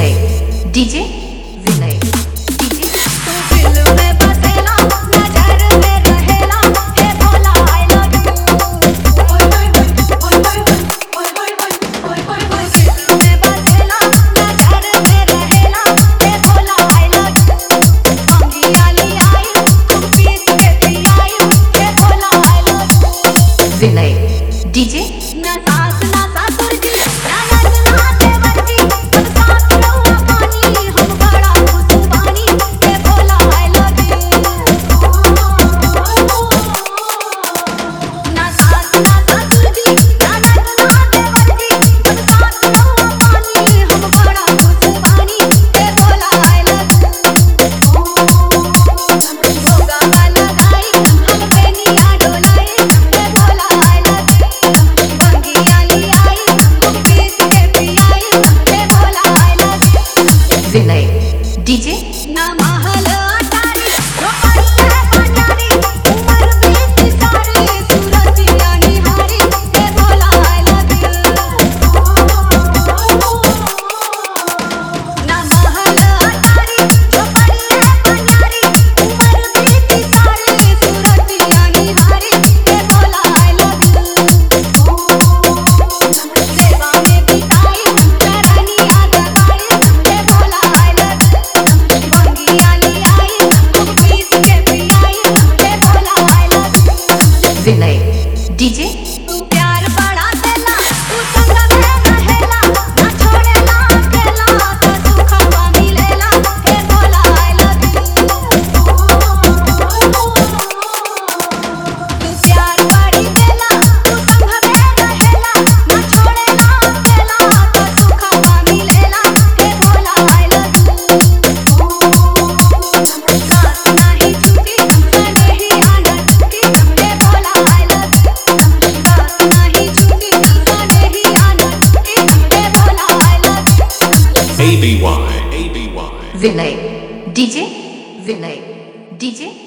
विनय DJ Vinay DJ तू दिल में बसेला नजर में रहेला हे भोला आई लव यू ओए ओए ओए ओए ओए ओए ओए दिल में बसेला नजर में रहेला हे भोला आई लव यू अंगी वाली आई खूब पीस के पी आई हे Bhola I love you Vinay DJ ना सास ना सासुर जी ना नंद ना देवर जी सब साथ रहुआ पानी हम बड़ा खुशबानी हे भोला आई लव यू ना सास ना सासुर जी ना नंद ना देवर जी सब साथ रहुआ पानी हम बड़ा खुशबानी हे भोला आई लव यू भोगा वाला गाई हम बेनिया डोलाई हे भोला आई लव यू बंगी वाली आई हम पीस के पी आई हे Bhola I love you Vinay DJ ना महल अटारी रोपड़ी है भंडारी उम्र बीत सारी सूरतिया निहारी हे भोला आई लव यू ना महल अटारी रोपड़ी है भंडारी उम्र बीत सारी सूरतिया निहारी हे भोला आई लव यू सेवा में बिताई रानी आजा आई हे भोला आई लव यू बंगी वाली आई खूब पीस के पी आई हे Bhola I love you Vinay DJ तू प्यार बड़ा देला तू संग में रहेला ना छोड़ेला अकेला तो सुखवा मिलेला हे भोला आई लव यू तू प्यार बड़ी देला तू संग में रहेला ना छोड़ेला अकेला तो सुखवा मिलेला हे भोला आई लव यू साथ नहीं छूटी नहीं आना छूटी हे भोला आई लव यू साथ नहीं छूटी नहीं आना छूटी हे Bhola I love you ABY. Vinay DJ Vinay DJ